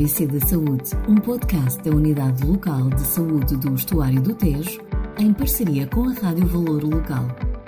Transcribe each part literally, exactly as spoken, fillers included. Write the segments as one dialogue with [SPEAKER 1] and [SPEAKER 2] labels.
[SPEAKER 1] A B C da Saúde, um podcast da Unidade Local de Saúde do Estuário do Tejo, em parceria com a Rádio Valor Local.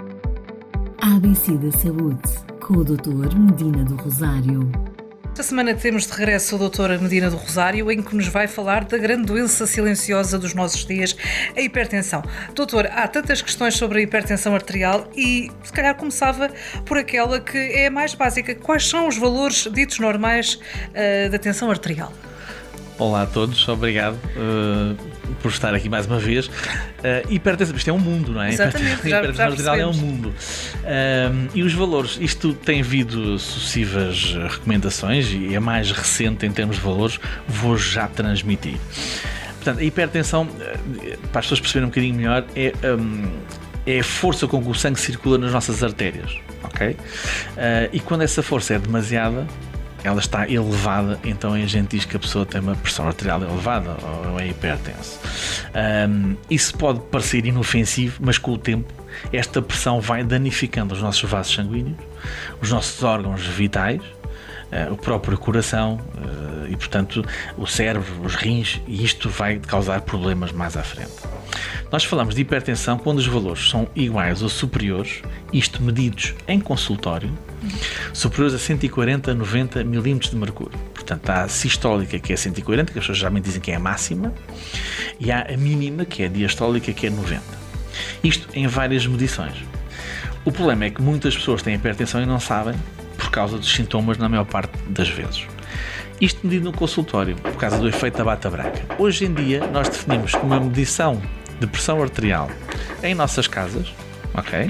[SPEAKER 1] A B C da Saúde, com o doutor Medina do Rosário.
[SPEAKER 2] Esta semana temos de regresso o doutor Medina do Rosário, em que nos vai falar da grande doença silenciosa dos nossos dias, a hipertensão. Doutor, há tantas questões sobre a hipertensão arterial e se calhar começava por aquela que é a mais básica. Quais são os valores ditos normais uh, da tensão arterial?
[SPEAKER 3] Olá a todos, obrigado uh, por estar aqui mais uma vez. Uh, hipertensão, isto é um mundo, não é?
[SPEAKER 2] Exatamente, já,
[SPEAKER 3] hipertensão
[SPEAKER 2] já
[SPEAKER 3] arterial é um mundo. Uh, e os valores, isto tem havido sucessivas recomendações e a mais recente em termos de valores vou já transmitir. Portanto, a hipertensão, para as pessoas perceberem um bocadinho melhor, é, um, é a força com que o sangue circula nas nossas artérias, ok? Uh, e quando essa força é demasiada, ela está elevada, então a gente diz que a pessoa tem uma pressão arterial elevada ou é hipertenso. Um, isso pode parecer inofensivo, mas com o tempo esta pressão vai danificando os nossos vasos sanguíneos, os nossos órgãos vitais, uh, o próprio coração uh, e, portanto, o cérebro, os rins, e isto vai causar problemas mais à frente. Nós falamos de hipertensão quando os valores são iguais ou superiores, isto medidos em consultório, superiores a cento e quarenta a noventa milímetros de mercúrio. Portanto, há a sistólica, que é cento e quarenta, que as pessoas geralmente dizem que é a máxima, e há a mínima, que é a diastólica, que é noventa. Isto em várias medições. O problema é que muitas pessoas têm hipertensão e não sabem, por causa dos sintomas, na maior parte das vezes. Isto medido no consultório, por causa do efeito da bata branca. Hoje em dia, nós definimos uma medição de pressão arterial em nossas casas, ok?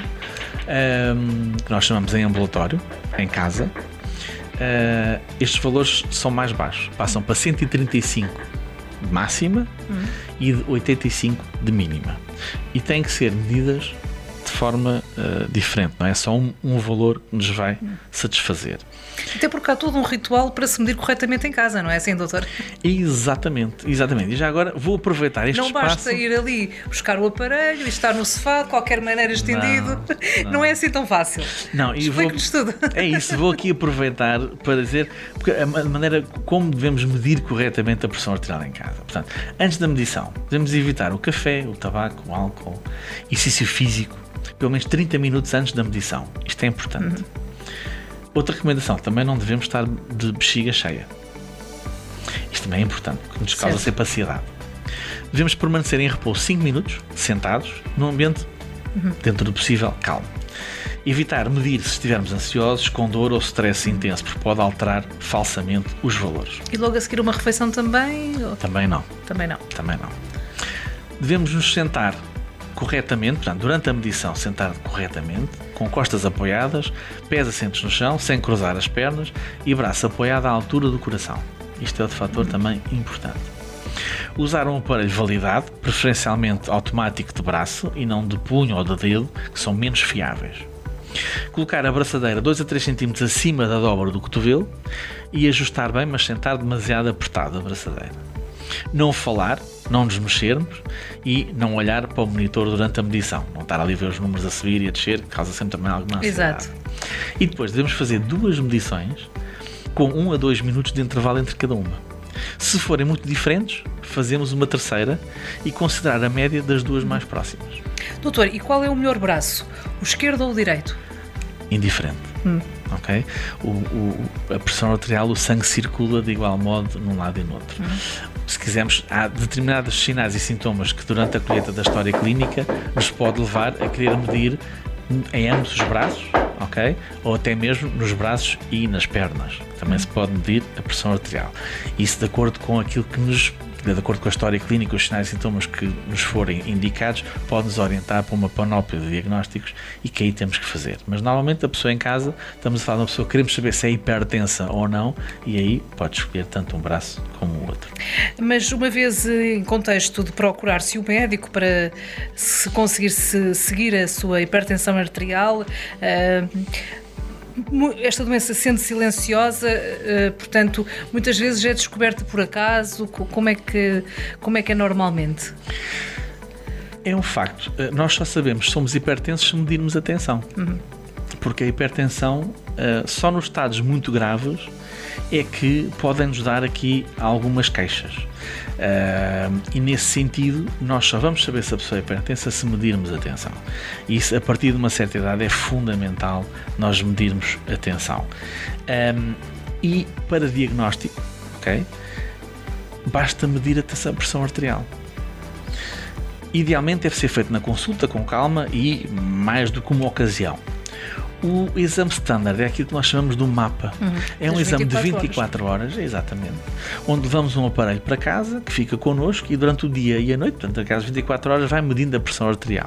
[SPEAKER 3] Um, que nós chamamos em ambulatório, em casa. Uh, estes valores são mais baixos, passam para cento e trinta e cinco de máxima uhum. e de oitenta e cinco de mínima. E têm que ser medidas de forma uh, diferente, não é só um, um valor que nos vai uhum. satisfazer.
[SPEAKER 2] Até porque há todo um ritual para se medir corretamente em casa, não é assim, doutor?
[SPEAKER 3] Exatamente, exatamente. E já agora vou aproveitar este
[SPEAKER 2] não
[SPEAKER 3] espaço...
[SPEAKER 2] Não basta ir ali buscar o aparelho e estar no sofá de qualquer maneira estendido. Não, não. não é assim tão fácil.
[SPEAKER 3] Não, e
[SPEAKER 2] Explique-nos
[SPEAKER 3] vou...
[SPEAKER 2] tudo.
[SPEAKER 3] É isso, vou aqui aproveitar para dizer porque a maneira como devemos medir corretamente a pressão arterial em casa. Portanto, antes da medição, devemos evitar o café, o tabaco, o álcool, exercício físico, pelo menos trinta minutos antes da medição. Isto é importante. Uhum. Outra recomendação, também não devemos estar de bexiga cheia. Isto também é importante, porque nos causa sepacidade. Devemos permanecer em repouso cinco minutos, sentados, num ambiente, uhum. dentro do possível, calmo. Evitar medir se estivermos ansiosos, com dor ou stress intenso, porque pode alterar falsamente os valores.
[SPEAKER 2] E logo a seguir uma refeição também? Ou...
[SPEAKER 3] Também não.
[SPEAKER 2] Também não.
[SPEAKER 3] Também não. Devemos nos sentar corretamente, portanto, durante a medição, sentar corretamente, com costas apoiadas, pés assentos no chão, sem cruzar as pernas e braço apoiado à altura do coração. Isto é outro fator também importante. Usar um aparelho validado, preferencialmente automático de braço e não de punho ou de dedo, que são menos fiáveis. Colocar a braçadeira dois a três centímetros acima da dobra do cotovelo e ajustar bem, mas sentar demasiado apertado a braçadeira. Não falar, não nos mexermos e não olhar para o monitor durante a medição. Não estar ali a ver os números a subir e a descer, que causa sempre também alguma ansiedade.
[SPEAKER 2] Exato.
[SPEAKER 3] E depois devemos fazer duas medições com um a dois minutos de intervalo entre cada uma. Se forem muito diferentes, fazemos uma terceira e considerar a média das duas mais próximas.
[SPEAKER 2] Doutor, e qual é o melhor braço? O esquerdo ou o direito?
[SPEAKER 3] Indiferente. Hum. Okay? O, o, a pressão arterial, o sangue circula de igual modo num lado e no outro. Hum. Se quisermos, há determinados sinais e sintomas que durante a colheita da história clínica nos pode levar a querer medir em ambos os braços, ok? Ou até mesmo nos braços e nas pernas. Também se pode medir a pressão arterial. Isso de acordo com aquilo que nos, de acordo com a história clínica, os sinais e sintomas que nos forem indicados, pode-nos orientar para uma panóplia de diagnósticos e que aí temos que fazer. Mas normalmente a pessoa em casa, estamos a falar de uma pessoa que queremos saber se é hipertensa ou não, e aí pode escolher tanto um braço como o outro.
[SPEAKER 2] Mas uma vez em contexto de procurar-se o médico para se conseguir -se seguir a sua hipertensão arterial, uh, esta doença sendo silenciosa, portanto, muitas vezes é descoberta por acaso. Como é que, como é, que é normalmente?
[SPEAKER 3] É um facto. Nós só sabemos se somos hipertensos se medirmos a tensão. Uhum. Porque a hipertensão uh, só nos estados muito graves é que podem nos dar aqui algumas queixas. Uh, e nesse sentido, nós só vamos saber se a pessoa é hipertensa se medirmos a tensão. E isso, a partir de uma certa idade, é fundamental nós medirmos a tensão. Um, e para diagnóstico, ok? Basta medir a pressão arterial. Idealmente deve ser feito na consulta, com calma e mais do que uma ocasião. O exame standard é aquilo que nós chamamos de um mapa. Uhum. É um exame de vinte e quatro horas, exatamente, onde levamos um aparelho para casa que fica connosco e durante o dia e a noite, portanto, a cada vinte e quatro horas, vai medindo a pressão arterial.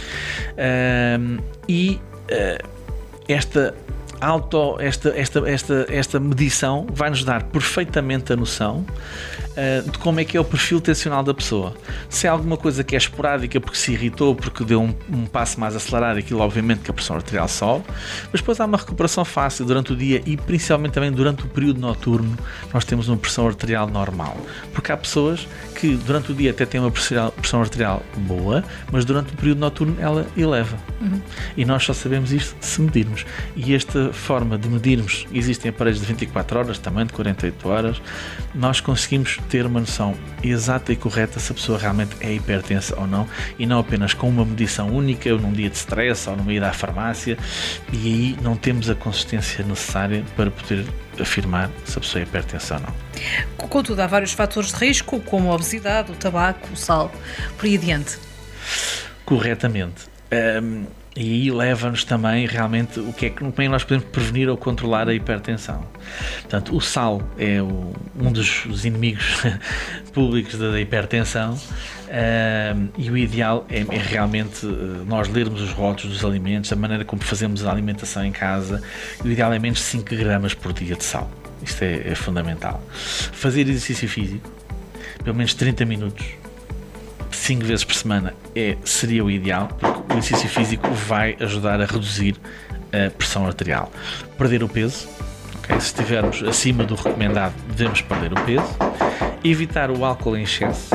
[SPEAKER 3] Uh, e uh, esta, auto, esta, esta, esta, esta medição vai-nos dar perfeitamente a noção uh, de como é que é o perfil tensional da pessoa. Se é alguma coisa que é esporádica porque se irritou, porque deu um, um passo mais acelerado, aquilo obviamente que a pressão arterial sobe, mas depois há uma recuperação fácil durante o dia e principalmente também durante o período noturno nós temos uma pressão arterial normal, porque há pessoas que durante o dia até têm uma pressão arterial boa, mas durante o período noturno ela eleva. Uhum. E nós só sabemos isto se medirmos. E esta forma de medirmos, existem aparelhos de vinte e quatro horas, também de quarenta e oito horas, nós conseguimos ter uma noção exata e correta se a pessoa realmente é hipertensa ou não, e não apenas com uma medição única, ou num dia de stress, ou numa ida à farmácia, e aí não temos a consistência necessária para poder afirmar se a pessoa é hipertensa ou não.
[SPEAKER 2] Contudo, há vários fatores de risco, como a obesidade, o tabaco, o sal, por aí adiante.
[SPEAKER 3] Corretamente. Um, e aí leva-nos também realmente o que é que, como é que nós podemos prevenir ou controlar a hipertensão. Portanto, o sal é o, um dos, dos inimigos públicos da hipertensão, um, e o ideal é, é realmente nós lermos os rótulos dos alimentos, a maneira como fazemos a alimentação em casa. O ideal é menos de cinco gramas por dia de sal. Isto é, é fundamental. Fazer exercício físico, pelo menos trinta minutos, cinco vezes por semana, é, seria o ideal, porque o exercício físico vai ajudar a reduzir a pressão arterial. Perder o peso, okay? Se estivermos acima do recomendado, devemos perder o peso. Evitar o álcool em excesso.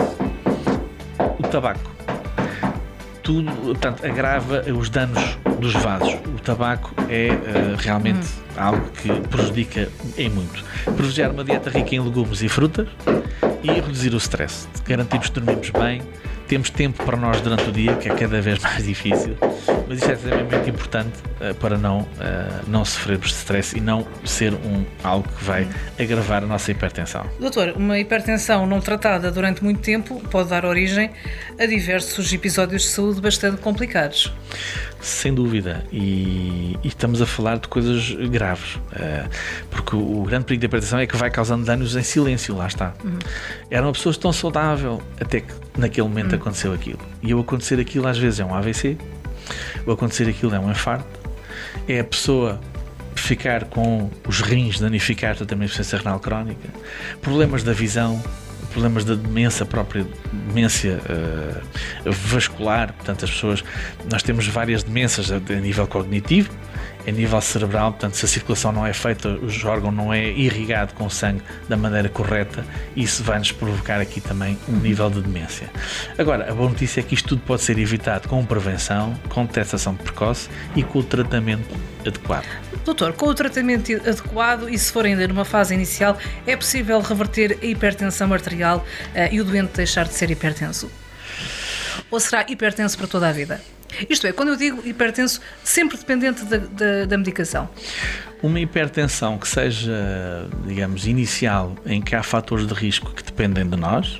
[SPEAKER 3] O tabaco. Tudo, portanto, agrava os danos dos vasos. O tabaco é uh, realmente uhum. algo que prejudica em muito. Privilegiar uma dieta rica em legumes e frutas e reduzir o stress. Garantimos que dormimos bem, temos tempo para nós durante o dia, que é cada vez mais difícil, mas isto é extremamente importante uh, para não, uh, não sofrermos de stress e não ser um, algo que vai agravar a nossa hipertensão.
[SPEAKER 2] Doutor, uma hipertensão não tratada durante muito tempo pode dar origem a diversos episódios de saúde bastante complicados.
[SPEAKER 3] Sem dúvida, e, e estamos a falar de coisas graves, uh, porque o, o grande perigo da hipertensão é que vai causando danos em silêncio, lá está. Uhum. Era uma pessoa tão saudável até que naquele momento uhum. aconteceu aquilo. E o acontecer aquilo às vezes é um A V C, o acontecer aquilo é um infarto, é a pessoa ficar com os rins danificados, também insuficiência renal crónica, problemas da visão, problemas da demência própria, demência uh, vascular. Portanto, as pessoas, nós temos várias demências a, a nível cognitivo, a nível cerebral. Portanto, se a circulação não é feita, o órgão não é irrigado com sangue da maneira correta, isso vai-nos provocar aqui também um nível de demência. Agora, a boa notícia é que isto tudo pode ser evitado com prevenção, com detecção precoce e com o tratamento adequado.
[SPEAKER 2] Doutor, com o tratamento adequado e se for ainda numa fase inicial, é possível reverter a hipertensão arterial uh, e o doente deixar de ser hipertenso? Ou será hipertenso para toda a vida? Isto é, quando eu digo hipertenso, sempre dependente da, da, da medicação.
[SPEAKER 3] Uma hipertensão que seja, digamos, inicial, em que há fatores de risco que dependem de nós,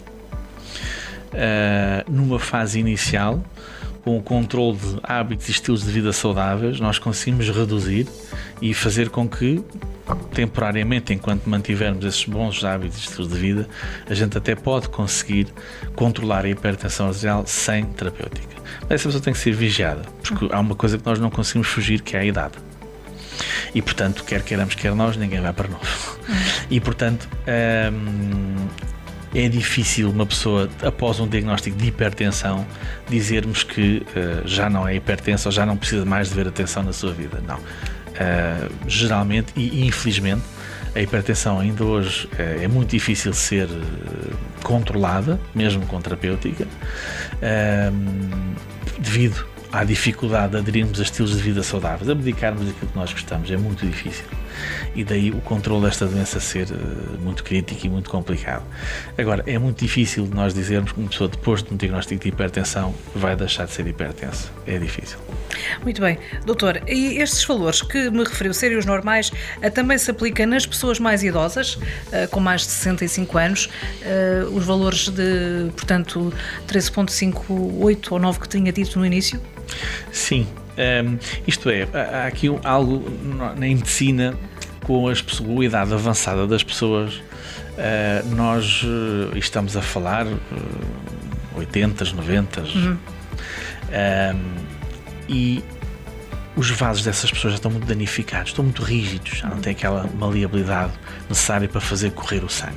[SPEAKER 3] uh, numa fase inicial, com o controle de hábitos e estilos de vida saudáveis, nós conseguimos reduzir e fazer com que, temporariamente, enquanto mantivermos esses bons hábitos e estilos de vida, a gente até pode conseguir controlar a hipertensão arterial sem terapêutica. Mas essa pessoa tem que ser vigiada, porque há uma coisa que nós não conseguimos fugir, que é a idade. E, portanto, quer queiramos, quer nós, ninguém vai para novo. E, portanto, hum, é difícil uma pessoa, após um diagnóstico de hipertensão, dizermos que uh, já não é hipertensa ou já não precisa mais de ver atenção na sua vida. Não. Uh, geralmente, e infelizmente, a hipertensão ainda hoje uh, é muito difícil de ser uh, controlada, mesmo com terapêutica, uh, devido há dificuldade de aderirmos a estilos de vida saudáveis, a abdicarmos daquilo que nós gostamos, é muito difícil. E daí o controle desta doença ser uh, muito crítico e muito complicado. Agora, é muito difícil nós dizermos que uma pessoa depois de um diagnóstico de hipertensão vai deixar de ser hipertensa. É difícil.
[SPEAKER 2] Muito bem. Doutor, e estes valores que me referiu serem os normais, uh, também se aplica nas pessoas mais idosas, uh, com mais de sessenta e cinco anos, uh, os valores de, portanto, treze vírgula cinquenta e oito ou nove que tinha dito no início?
[SPEAKER 3] Sim. Um, isto é, há aqui algo na medicina com as pessoas, a idade avançada das pessoas, uh, nós uh, estamos a falar uh, oitenta, noventa uhum. um, e os vasos dessas pessoas já estão muito danificados, estão muito rígidos, já não têm aquela maleabilidade necessária para fazer correr o sangue.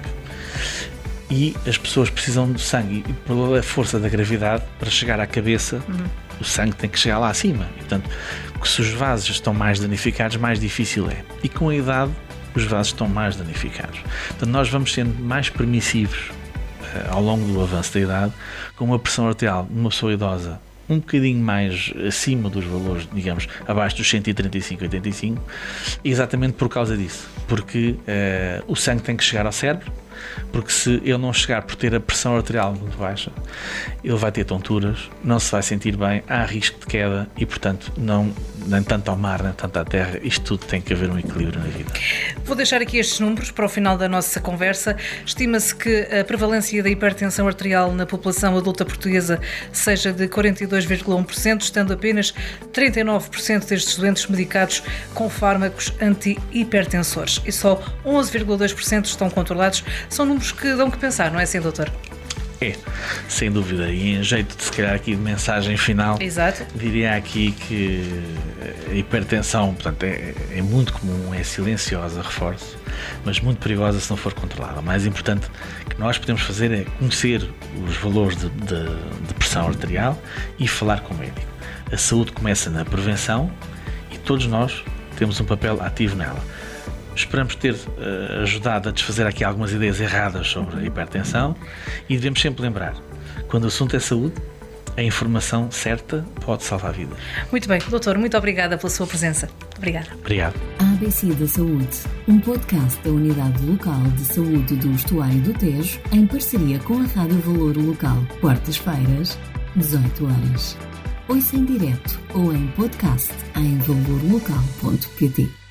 [SPEAKER 3] E as pessoas precisam do sangue e pela força da gravidade, para chegar à cabeça, uhum. o sangue tem que chegar lá acima. E, portanto, se os vasos estão mais danificados, mais difícil é. E com a idade, os vasos estão mais danificados. Portanto, nós vamos sendo mais permissivos uh, ao longo do avanço da idade, com uma pressão arterial numa pessoa idosa um bocadinho mais acima dos valores, digamos, abaixo dos cento e trinta e cinco, oitenta e cinco, exatamente por causa disso. Porque uh, o sangue tem que chegar ao cérebro, porque se ele não chegar por ter a pressão arterial muito baixa, ele vai ter tonturas, não se vai sentir bem, há risco de queda e, portanto, não, nem tanto ao mar, nem tanto à terra, isto tudo tem que haver um equilíbrio na vida.
[SPEAKER 2] Vou deixar aqui estes números para o final da nossa conversa. Estima-se que a prevalência da hipertensão arterial na população adulta portuguesa seja de quarenta e dois vírgula um por cento, estando apenas trinta e nove por cento destes doentes medicados com fármacos anti-hipertensores e só onze vírgula dois por cento estão controlados. São números que dão que pensar, não é assim, doutor?
[SPEAKER 3] É, sem dúvida. E em jeito de, se calhar, aqui de mensagem final,
[SPEAKER 2] exato,
[SPEAKER 3] diria aqui que a hipertensão, portanto, é, é muito comum, é silenciosa, reforço, mas muito perigosa se não for controlada. O mais importante que nós podemos fazer é conhecer os valores de, de, de pressão arterial e falar com o médico. A saúde começa na prevenção e todos nós temos um papel ativo nela. Esperamos ter uh, ajudado a desfazer aqui algumas ideias erradas sobre a hipertensão e devemos sempre lembrar, quando o assunto é saúde, a informação certa pode salvar vidas.
[SPEAKER 2] Muito bem, doutor, muito obrigada pela sua presença. Obrigada.
[SPEAKER 3] Obrigado.
[SPEAKER 1] A B C da Saúde, um podcast da Unidade Local de Saúde do Estuário do Tejo, em parceria com a Rádio Valor Local. Quartas-feiras, dezoito horas. Ouça em direto ou em podcast em valor local ponto pt.